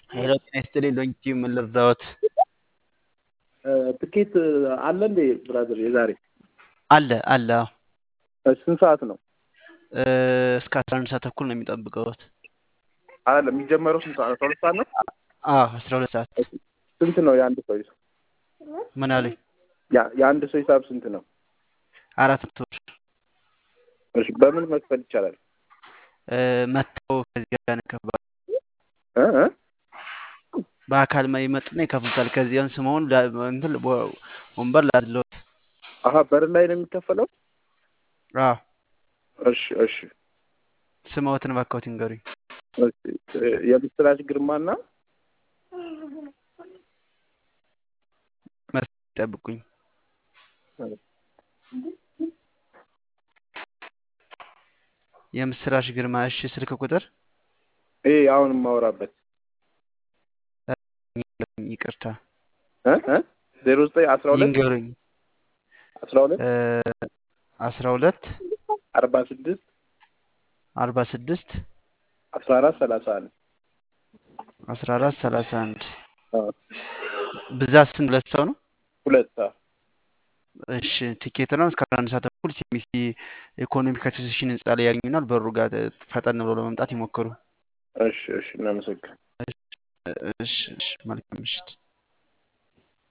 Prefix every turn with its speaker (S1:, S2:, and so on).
S1: ሄሎ ጤና ይስጥልኝ ዶንኪ ምን ልርዳዎት?
S2: ትኬት አለ እንዴ ብራዘር? የዛሬ
S1: አለ አለ አዎ።
S2: ስንት ሰዓት ነው?
S1: እስከ 11 ሰዓት ተኩል ነው የሚጠብቀውት።
S2: አለ የሚጀመረው ስንት ሰዓት? 12 ሰዓት ነው።
S1: 12 ሰዓት።
S2: ስንት ነው የአንድ ሰው ሂሳብ?
S1: ምን አለኝ?
S2: የአንድ ሰው ሂሳብ ስንት ነው?
S1: 400 ብር።
S2: እሺ በምን መክፈል ይቻላል?
S1: መጥተው ከዚህ ጋር ነው ይከፍላሉ።
S2: እ
S1: በአካል ይመጡና ይከፍሉታል። ከዚያን ስምውን እንትን ወንበር ላድሎት።
S2: በር ላይ ነው የሚከፈለው?
S1: አዎ
S2: እሺ እሺ።
S1: ስምዎትን እባክዎት ይንገሩኝ።
S2: የምስራች ግርማና
S1: ጠብቁኝ። የምስራች ግርማ። እሺ ስልክ ቁጥር
S2: አሁን የማወራበት
S1: ይቅርታ
S2: 0912
S1: ይንገሩኝ።
S2: 12
S1: 46
S2: 46 14
S1: 31 ብዛት ስንት? ሁለት ሰው ነው።
S2: ሁለት
S1: እሺ ቲኬት ነው። እስከ 11 ሰዓት ተኩል ሲሚሲ ኢኮኖሚክ አሶሲዬሽን ህንጻ ላይ ያገኙናል። በሩ ጋር ፈጠን ብሎ ለመምጣት ይሞክሩ።
S2: እሺ እሺ። እናመሰግናለን።
S1: እሺ መልካም ምሽት።